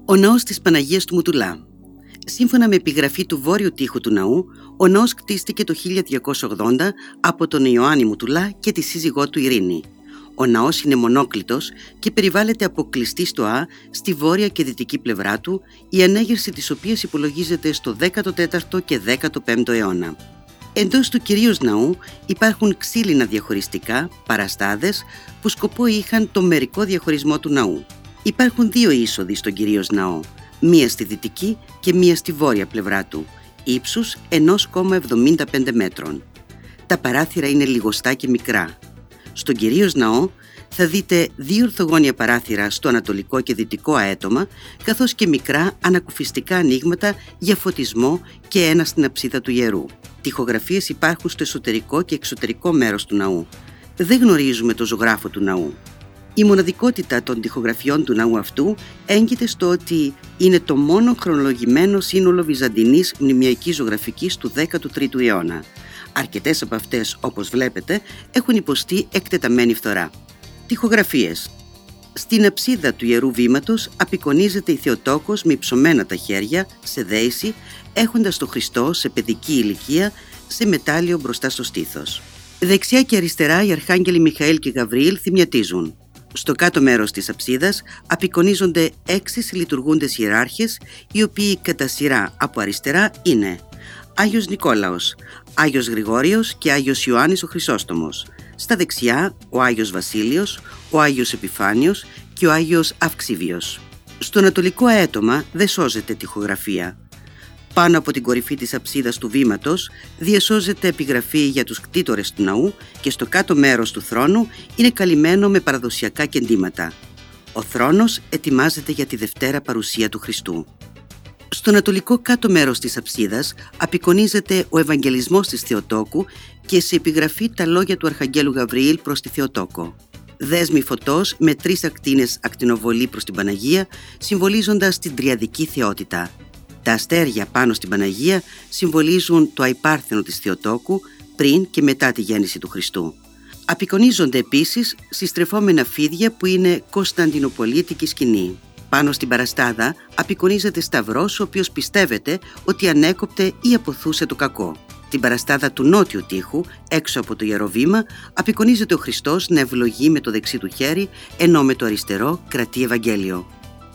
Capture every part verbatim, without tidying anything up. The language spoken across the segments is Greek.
Ο ναός της Παναγίας του Μουτουλά. Σύμφωνα με επιγραφή του βόρειου τοίχου του ναού, ο ναός κτίστηκε το χίλια διακόσια ογδόντα από τον Ιωάννη Μουτουλά και τη σύζυγό του Ειρήνη. Ο ναός είναι μονόκλητος και περιβάλλεται από κλειστή στοά στη βόρεια και δυτική πλευρά του, η ανέγερση της οποίας υπολογίζεται στο δέκατο τέταρτο και δέκατο πέμπτο αιώνα. Εντός του κυρίως ναού υπάρχουν ξύλινα διαχωριστικά, παραστάδες, που σκοπό είχαν το μερικό διαχωρισμό του ναού. Υπάρχουν δύο είσοδοι στον κυρίως ναό, μία στη δυτική και μία στη βόρεια πλευρά του, ύψους ένα κόμμα εβδομήντα πέντε μέτρων. Τα παράθυρα είναι λιγοστά και μικρά. Στον κυρίως ναό θα δείτε δύο ορθογώνια παράθυρα στο ανατολικό και δυτικό αέτομα, καθώς και μικρά ανακουφιστικά ανοίγματα για φωτισμό και ένα στην αψίδα του ιερού. Τοιχογραφίες υπάρχουν στο εσωτερικό και εξωτερικό μέρος του ναού. Δεν γνωρίζουμε το ζωγράφο του ναού. Η μοναδικότητα των τοιχογραφιών του ναού αυτού έγκυται στο ότι είναι το μόνο χρονολογημένο σύνολο βυζαντινής μνημειακής ζωγραφικής του δέκατου τρίτου αιώνα. Αρκετές από αυτές, όπως βλέπετε, έχουν υποστεί εκτεταμένη φθορά. Τοιχογραφίες. Στην αψίδα του Ιερού Βήματος απεικονίζεται η Θεοτόκος με υψωμένα τα χέρια, σε δέηση, έχοντας τον Χριστό σε παιδική ηλικία, σε μετάλλιο μπροστά στο στήθος. Δεξιά και αριστερά οι Αρχάγγελοι Μιχαήλ και Γαβριήλ θυμιατίζουν. Στο κάτω μέρος της αψίδας απεικονίζονται έξι συλλειτουργούντες ιεράρχες, οι οποίοι κατά σειρά από αριστερά είναι Άγιος Νικόλαος, Άγιος Γρηγόριος και Άγιος Ιωάννης ο Χρυσόστομος. Στα δεξιά ο Άγιος Βασίλειος, ο Άγιος Επιφάνιος και ο Άγιος Αυξίβιος. Στο ανατολικό αέτομα δεν σώζεται τοιχογραφία. Πάνω από την κορυφή της αψίδας του βήματος διασώζεται επιγραφή για τους κτήτορες του ναού και στο κάτω μέρος του θρόνου είναι καλυμμένο με παραδοσιακά κεντήματα. Ο θρόνος ετοιμάζεται για τη Δευτέρα Παρουσία του Χριστού. Στο ανατολικό κάτω μέρος της αψίδας απεικονίζεται ο Ευαγγελισμός της Θεοτόκου και σε επιγραφή τα λόγια του Αρχαγγέλου Γαβριήλ προς τη Θεοτόκο. Δέσμοι φωτός με τρεις ακτίνες ακτινοβολή προς την Παναγία, συμβολίζοντας την τριαδική θεότητα. Τα αστέρια πάνω στην Παναγία συμβολίζουν το αϊπάρθενο της Θεοτόκου πριν και μετά τη γέννηση του Χριστού. Απεικονίζονται επίσης συστρεφόμενα φίδια που είναι κωνσταντινοπολίτικη σκηνή. Πάνω στην παραστάδα απεικονίζεται σταυρός, ο οποίος πιστεύεται ότι ανέκοπτε ή αποθούσε το κακό. Την παραστάδα του νότιου τοίχου, έξω από το Ιερό Βήμα, απεικονίζεται ο Χριστός να ευλογεί με το δεξί του χέρι, ενώ με το αριστερό κρατεί Ευαγγέλιο.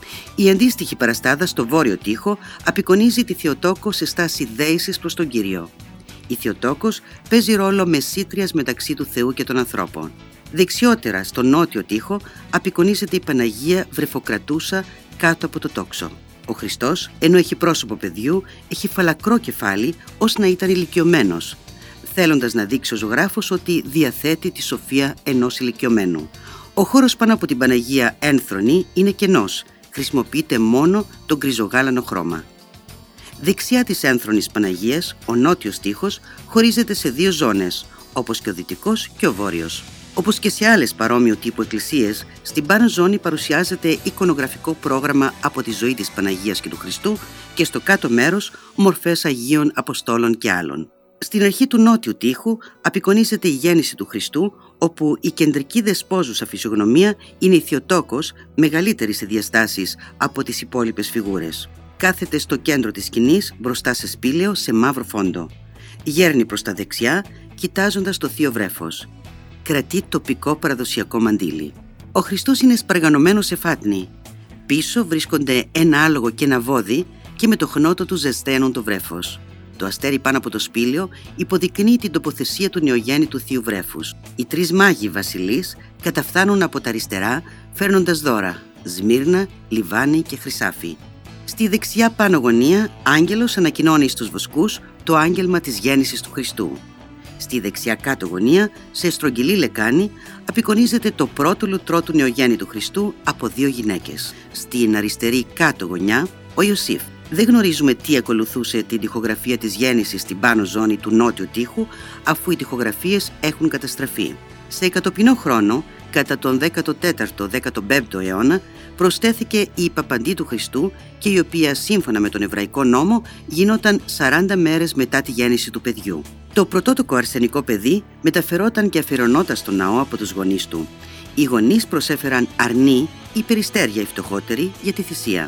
Η αντίστοιχη παραστάδα στο βόρειο τοίχο απεικονίζει τη Θεοτόκο σε στάση δέησης προς τον Κύριο. Η Θεοτόκος παίζει ρόλο μεσήτριας μεταξύ του Θεού και των ανθρώπων. Δεξιότερα, στο νότιο τοίχο, απεικονίζεται η Παναγία βρεφοκρατούσα κάτω από το τόξο. Ο Χριστός, ενώ έχει πρόσωπο παιδιού, έχει φαλακρό κεφάλι, ως να ήταν ηλικιωμένος, θέλοντας να δείξει ο ζωγράφος ότι διαθέτει τη σοφία ενός ηλικιωμένου. Ο χώρος πάνω από την Παναγία ένθρονη είναι κενός, χρησιμοποιείται μόνο το γκριζογάλανο χρώμα. Δεξιά της ένθρονης Παναγίας, ο νότιος τοίχος χωρίζεται σε δύο ζώνες, όπως και ο δυτικός και ο βόρειος. Όπως και σε άλλες παρόμοιου τύπου εκκλησίες, στην πάνω ζώνη παρουσιάζεται εικονογραφικό πρόγραμμα από τη ζωή της Παναγίας και του Χριστού και στο κάτω μέρος μορφές Αγίων Αποστόλων και άλλων. Στην αρχή του νότιου τοίχου απεικονίζεται η γέννηση του Χριστού, όπου η κεντρική δεσπόζουσα φυσιογνωμία είναι η Θεοτόκος, μεγαλύτερη σε διαστάσεις από τις υπόλοιπες φιγούρες. Κάθεται στο κέντρο της σκηνής, μπροστά σε σπήλαιο σε μαύρο φόντο. Γέρνει προς τα δεξιά, κοιτάζοντας το θείο βρέφος. Κρατεί τοπικό παραδοσιακό μαντίλι. Ο Χριστός είναι σπαργανωμένος σε φάτνη. Πίσω βρίσκονται ένα άλογο και ένα βόδι και με το χνότο του ζεσταίνουν το βρέφος. Το αστέρι πάνω από το σπήλαιο υποδεικνύει την τοποθεσία του νεογέννητου θείου βρέφους. Οι τρεις μάγοι βασιλείς καταφθάνουν από τα αριστερά φέρνοντας δώρα: σμύρνα, λιβάνι και χρυσάφι. Στη δεξιά πάνω γωνία, άγγελος ανακοινώνει στους βοσκούς το άγγελμα της γέννησης του Χριστού. Στη δεξιά κάτω γωνία, σε στρογγυλή λεκάνη, απεικονίζεται το πρώτο λουτρό του νεογέννητου Χριστού από δύο γυναίκες. Στην αριστερή κάτω γωνιά, ο Ιωσήφ. Δεν γνωρίζουμε τι ακολουθούσε την τοιχογραφία της γέννησης στην πάνω ζώνη του νότιου τοίχου, αφού οι τοιχογραφίες έχουν καταστραφεί. Σε εκατοπινό χρόνο, κατά τον δέκατο τέταρτο με δέκατο πέμπτο αιώνα, προσθέθηκε η Παπαντή του Χριστού και η οποία σύμφωνα με τον Εβραϊκό νόμο γινόταν σαράντα μέρες μετά τη γέννηση του παιδιού. Το πρωτότοκο αρσενικό παιδί μεταφερόταν και αφιερωνόταν στο ναό από τους γονείς του. Οι γονείς προσέφεραν αρνί ή περιστέρια οι φτωχότεροι για τη θυσία.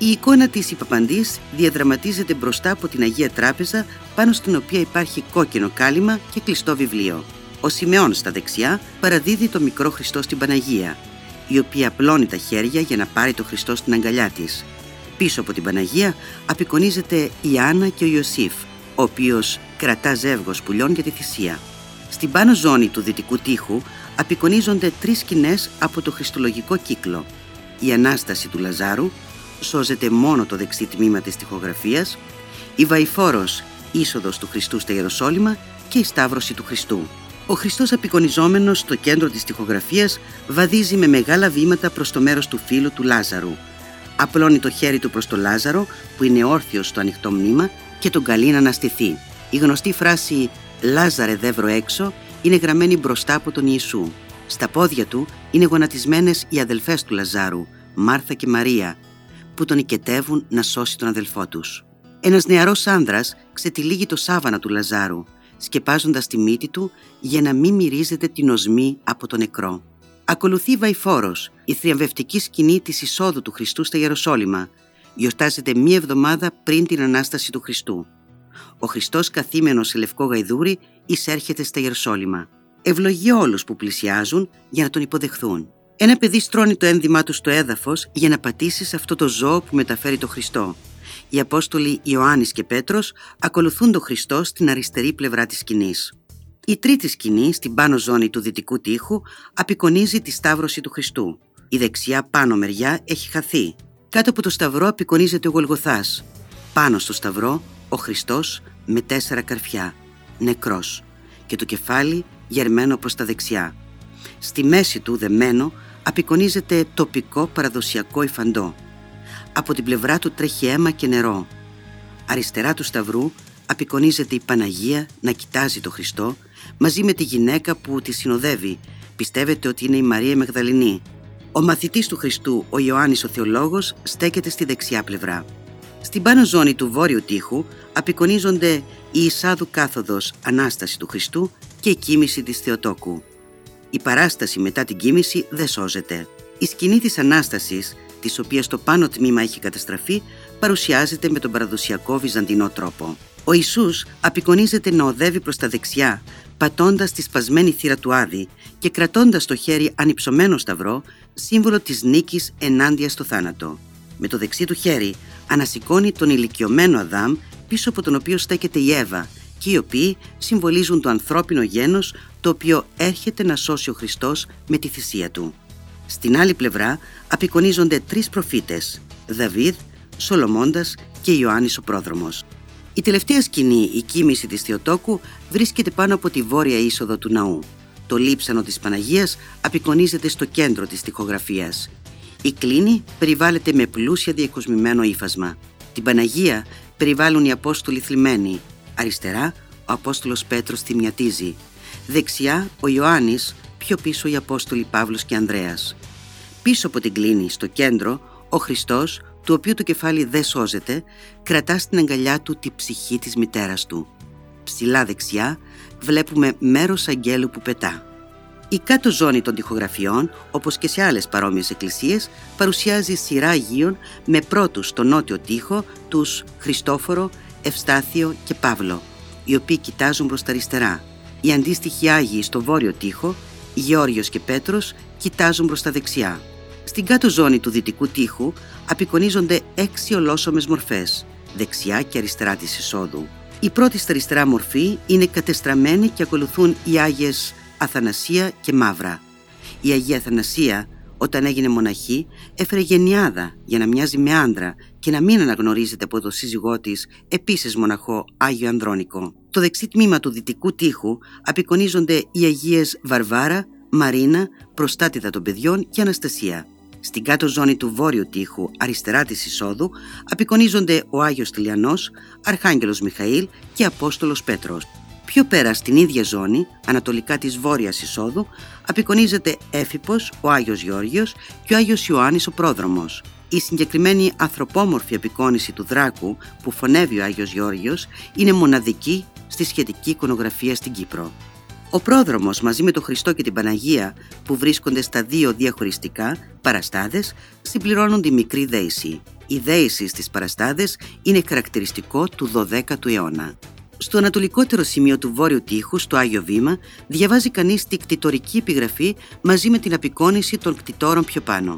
Η εικόνα της Ιππαπαντής διαδραματίζεται μπροστά από την Αγία Τράπεζα, πάνω στην οποία υπάρχει κόκκινο κάλυμα και κλειστό βιβλίο. Ο Σιμεών στα δεξιά παραδίδει το μικρό Χριστό στην Παναγία, η οποία απλώνει τα χέρια για να πάρει το Χριστό στην αγκαλιά της. Πίσω από την Παναγία απεικονίζεται η Άννα και ο Ιωσήφ, ο οποίος κρατά ζεύγος πουλιών για τη θυσία. Στην πάνω ζώνη του δυτικού τοίχου απεικονίζονται τρεις σκηνές από το χριστολογικό κύκλο. Η Ανάσταση του Λαζάρου, σώζεται μόνο το δεξί τμήμα της τοιχογραφίας, η Βαϊφόρος, είσοδος του Χριστού στα Ιεροσόλυμα και η Σταύρωση του Χριστού. Ο Χριστός απεικονιζόμενος στο κέντρο της τοιχογραφίας βαδίζει με μεγάλα βήματα προς το μέρος του φίλου του Λάζαρου. Απλώνει το χέρι του προς το Λάζαρο που είναι όρθιος στο ανοιχτό μνήμα και τον καλεί να αναστηθεί. Η γνωστή φράση «Λάζαρε δεύρο έξω» είναι γραμμένη μπροστά από τον Ιησού. Στα πόδια του είναι γονατισμένες οι αδελφές του Λαζάρου, Μάρθα και Μαρία, που τον οικετεύουν να σώσει τον αδελφό τους. Ένας νεαρός άνδρας ξετυλίγει το σάβανα του Λαζάρου, σκεπάζοντας τη μύτη του για να μην μυρίζεται την οσμή από το νεκρό. Ακολουθεί η Βαϊφόρος, η θριαμβευτική σκηνή της εισόδου του Χριστού στα Ιεροσόλυμα. Γιορτάζεται μία εβδομάδα πριν την Ανάσταση του Χριστού. Ο Χριστός καθήμενος σε λευκό γαϊδούρι εισέρχεται στα Ιεροσόλυμα. Ευλογεί όλους που πλησιάζουν για να τον υποδεχθούν. Ένα παιδί στρώνει το ένδυμά του στο έδαφος για να πατήσει σε αυτό το ζώο που μεταφέρει το Χριστό. Οι Απόστολοι Ιωάννης και Πέτρος ακολουθούν τον Χριστό στην αριστερή πλευρά της σκηνής. Η τρίτη σκηνή, στην πάνω ζώνη του δυτικού τοίχου, απεικονίζει τη Σταύρωση του Χριστού. Η δεξιά πάνω μεριά έχει χαθεί. Κάτω από το σταυρό απεικονίζεται ο Γολγοθάς. Πάνω στο σταυρό ο Χριστός με τέσσερα καρφιά, νεκρός, και το κεφάλι γερμένο προς τα δεξιά. Στη μέση του δεμένο απεικονίζεται τοπικό παραδοσιακό υφαντό. Από την πλευρά του τρέχει αίμα και νερό. Αριστερά του σταυρού απεικονίζεται η Παναγία να κοιτάζει το Χριστό μαζί με τη γυναίκα που τη συνοδεύει. Πιστεύετε ότι είναι η Μαρία Μαγδαληνή. Ο μαθητής του Χριστού, ο Ιωάννης ο Θεολόγος, στέκεται στη δεξιά πλευρά. Στην πάνω ζώνη του βόρειου τοίχου απεικονίζονται η εισάδου κάθοδος Ανάσταση του Χριστού και η κοίμηση της Θεοτόκου. Η παράσταση μετά την κοίμηση δεν σώζεται. Η σκηνή της Ανάστασης, της οποίας το πάνω τμήμα έχει καταστραφεί, παρουσιάζεται με τον παραδοσιακό βυζαντινό τρόπο. Ο Ιησούς απεικονίζεται να οδεύει προς τα δεξιά, πατώντας τη σπασμένη θύρα του Άδη και κρατώντας το χέρι ανυψωμένο σταυρό, σύμβολο της νίκης ενάντια στο θάνατο. Με το δεξί του χέρι ανασηκώνει τον ηλικιωμένο Αδάμ, πίσω από τον οποίο στέκεται η Εύα, και οι οποίοι συμβολίζουν το ανθρώπινο γένος, το οποίο έρχεται να σώσει ο Χριστός με τη θυσία του. Στην άλλη πλευρά απεικονίζονται τρεις προφήτες, Δαβίδ, Σολομώντας και Ιωάννης ο Πρόδρομος. Η τελευταία σκηνή, η κοίμηση της Θεοτόκου, βρίσκεται πάνω από τη βόρεια είσοδο του ναού. Το λείψανο της Παναγίας απεικονίζεται στο κέντρο της τοιχογραφίας. Η κλίνη περιβάλλεται με πλούσια διακοσμημένο ύφασμα. Την Παναγία περιβάλλουν οι Απόστολοι θλιμμένοι. Αριστερά ο Απόστολος Πέτρος θυμιατίζει. Δεξιά ο Ιωάννης, πιο πίσω οι Απόστολοι Παύλος και Ανδρέας. Πίσω από την κλίνη, στο κέντρο, ο Χριστός, του οποίου το κεφάλι δεν σώζεται, κρατά στην αγκαλιά του τη ψυχή της μητέρας του. Ψηλά δεξιά βλέπουμε μέρος αγγέλου που πετά. Η κάτω ζώνη των τοιχογραφιών, όπως και σε άλλες παρόμοιες εκκλησίες, παρουσιάζει σειρά Αγίων με πρώτους στο νότιο τοίχο τους Χριστόφορο, Ευστάθιο και Παύλο, οι οποίοι κοιτάζουν προς τα αριστερά. Οι αντίστοιχοι Άγιοι στο βόρειο τοίχο, Γεώργιος και Πέτρος, κοιτάζουν προς τα δεξιά. Στην κάτω ζώνη του δυτικού τοίχου απεικονίζονται έξι ολόσωμες μορφές, δεξιά και αριστερά της εισόδου. Η πρώτη στα αριστερά μορφή είναι κατεστραμμένη και ακολουθούν οι Άγιες Αθανασία και Μαύρα. Η Αγία Αθανασία, όταν έγινε μοναχή, έφερε γενιάδα για να μοιάζει με άντρα και να μην αναγνωρίζεται από το σύζυγό της, επίσης μοναχό, Άγιο Ανδρώνικο. Το δεξί τμήμα του δυτικού τοίχου απεικονίζονται οι Αγίες Βαρβάρα, Μαρίνα, Προστάτηδα των Παιδιών και Αναστασία. Στην κάτω ζώνη του βόρειου τοίχου, αριστερά της εισόδου, απεικονίζονται ο Άγιος Τηλιανός, Αρχάγγελος Μιχαήλ και Απόστολος Πέτρος. Πιο πέρα στην ίδια ζώνη, ανατολικά της βόρειας εισόδου, απεικονίζεται Έφυπος, ο Άγιος Γεώργιος και ο Άγιος Ιωάννης ο Πρόδρομος. Η συγκεκριμένη ανθρωπόμορφη απεικόνιση του δράκου που φωνεύει ο Άγιος Γεώργιος είναι μοναδική στη σχετική εικονογραφία στην Κύπρο. Ο πρόδρομος μαζί με τον Χριστό και την Παναγία, που βρίσκονται στα δύο διαχωριστικά παραστάδες, συμπληρώνουν τη μικρή δέηση. Η δέηση στις παραστάδες είναι χαρακτηριστικό του δωδέκατου αιώνα. Στο ανατολικότερο σημείο του βόρειου τοίχου, στο Άγιο Βήμα, διαβάζει κανείς τη κτητορική επιγραφή μαζί με την απεικόνιση των κτητόρων πιο πάνω.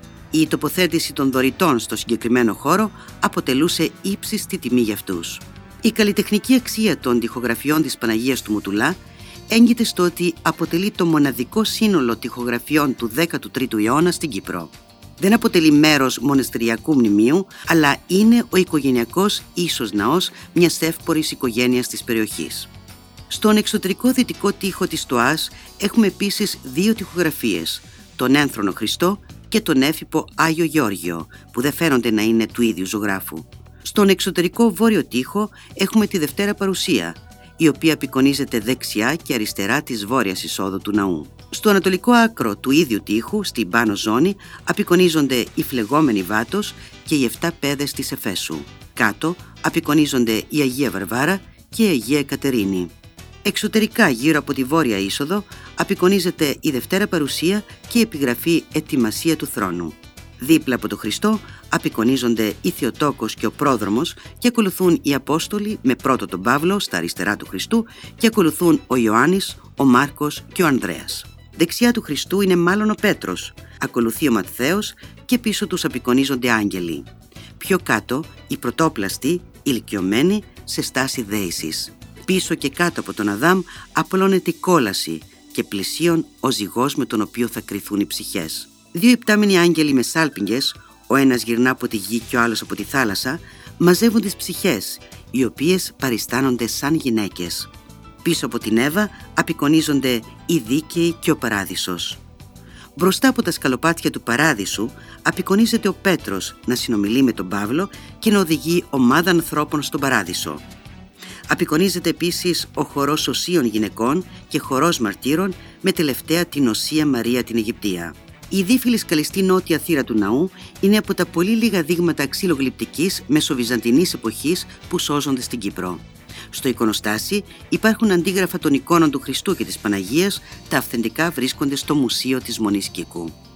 Η τοποθέτηση των δωρητών στο συγκεκριμένο χώρο αποτελούσε ύψιστη τιμή για αυτούς. Η καλλιτεχνική αξία των τοιχογραφιών της Παναγίας του Μουτουλά έγκυται στο ότι αποτελεί το μοναδικό σύνολο τοιχογραφιών του δέκατου τρίτου αιώνα στην Κύπρο. Δεν αποτελεί μέρος μοναστηριακού μνημείου, αλλά είναι ο οικογενειακός ίσως ναός μιας εύπορης οικογένειας της περιοχής. Στον εξωτερικό δυτικό τοίχο της στοάς έχουμε επίσης δύο τοιχογραφίες, τον ένθρονο Χριστό και τον έφυπο Άγιο Γεώργιο, που δεν φαίνονται να είναι του ίδιου ζωγράφου. Στον εξωτερικό βόρειο τοίχο έχουμε τη Δευτέρα Παρουσία, η οποία απεικονίζεται δεξιά και αριστερά της βόρειας εισόδου του ναού. Στο ανατολικό άκρο του ίδιου τοίχου, στην πάνω ζώνη, απεικονίζονται η φλεγόμενη Βάτος και οι εφτά πέδες της Εφέσου. Κάτω απεικονίζονται η Αγία Βαρβάρα και η Αγία Κατερίνη. Εξωτερικά, γύρω από τη βόρεια είσοδο, απεικονίζεται η Δευτέρα Παρουσία και η επιγραφή «Ετοιμασία του θρόνου». Δίπλα από τον Χριστό απεικονίζονται η Θεοτόκος και ο Πρόδρομος και ακολουθούν οι Απόστολοι με πρώτο τον Παύλο στα αριστερά του Χριστού και ακολουθούν ο Ιωάννης, ο Μάρκος και ο Ανδρέας. Δεξιά του Χριστού είναι μάλλον ο Πέτρος, ακολουθεί ο Ματθαίος και πίσω τους απεικονίζονται άγγελοι. Πιο κάτω οι πρωτόπλαστοι, ηλικιωμένοι σε στάση δέησης. Πίσω και κάτω από τον Αδάμ απλώνεται η κόλαση και πλησίον ο ζυγός με τον οποίο θα κριθούν οι ψυχές. Δύο υπτάμενοι άγγελοι με σάλπιγγες, ο ένας γυρνά από τη γη και ο άλλος από τη θάλασσα, μαζεύουν τις ψυχές, οι οποίες παριστάνονται σαν γυναίκες. Πίσω από την Εύα απεικονίζονται οι δίκαιοι και ο Παράδεισος. Μπροστά από τα σκαλοπάτια του Παράδεισου απεικονίζεται ο Πέτρος να συνομιλεί με τον Παύλο και να οδηγεί ομάδα ανθρώπων στον Παράδεισο. Απεικονίζεται επίσης ο χορός οσίων γυναικών και χορός μαρτύρων με τελευταία την Οσία Μαρία την Αιγυπτία. Η δίφυλη σκαλιστή νότια θύρα του ναού είναι από τα πολύ λίγα δείγματα ξυλογλυπτικής μεσοβυζαντινής εποχής που σώζονται στην Κύπρο. Στο εικονοστάσι υπάρχουν αντίγραφα των εικόνων του Χριστού και της Παναγίας, τα αυθεντικά βρίσκονται στο Μουσείο της Μονής Κίκου.